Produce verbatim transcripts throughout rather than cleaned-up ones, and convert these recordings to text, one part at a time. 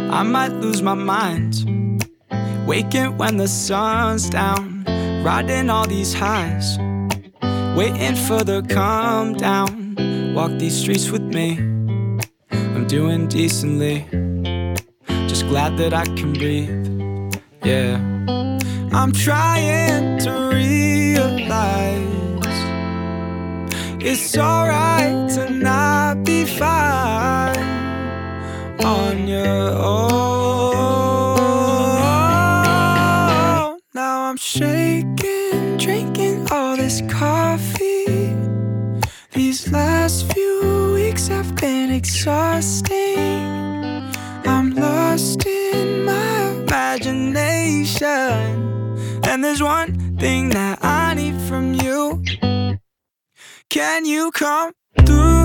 I might lose my mind, waking when the sun's down, riding all these highs, waiting for the calm down. Walk these streets with me, I'm doing decently, just glad that I can breathe. Yeah, I'm trying to realize it's alright to not be fine on your own. Now I'm shaking, drinking all this coffee. These last few weeks have been exhausting. I'm lost in my imagination, and there's one thing that I need from you. Can you come through?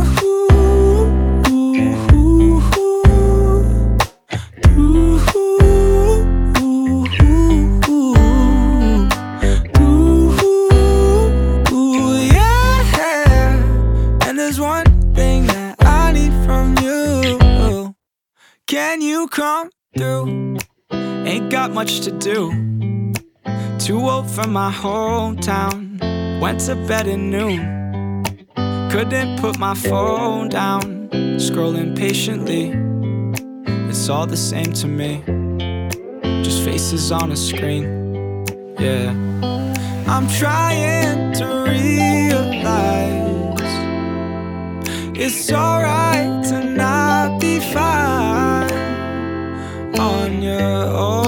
Can you come through? Ain't got much to do, too old for my hometown. Went to bed at noon, couldn't put my phone down. Scrolling patiently, it's all the same to me, just faces on a screen. Yeah, I'm trying to realize it's alright to not be fine on your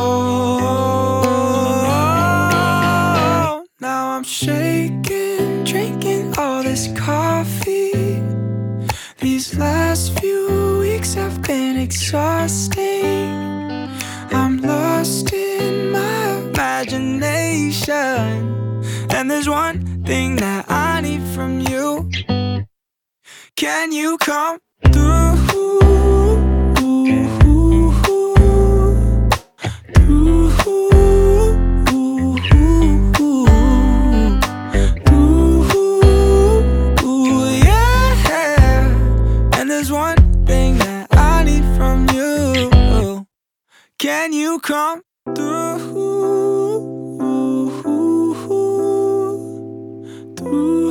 own. Now I'm shaking, drinking all this coffee. These last few weeks have been exhausting. I'm lost in my imagination, and there's one thing that I need from you. Can you come through? Can you come through? Through,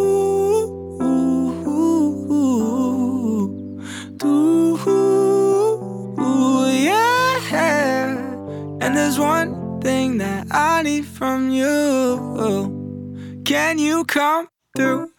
through, yeah. And there's one thing that I need from you. Can you come through?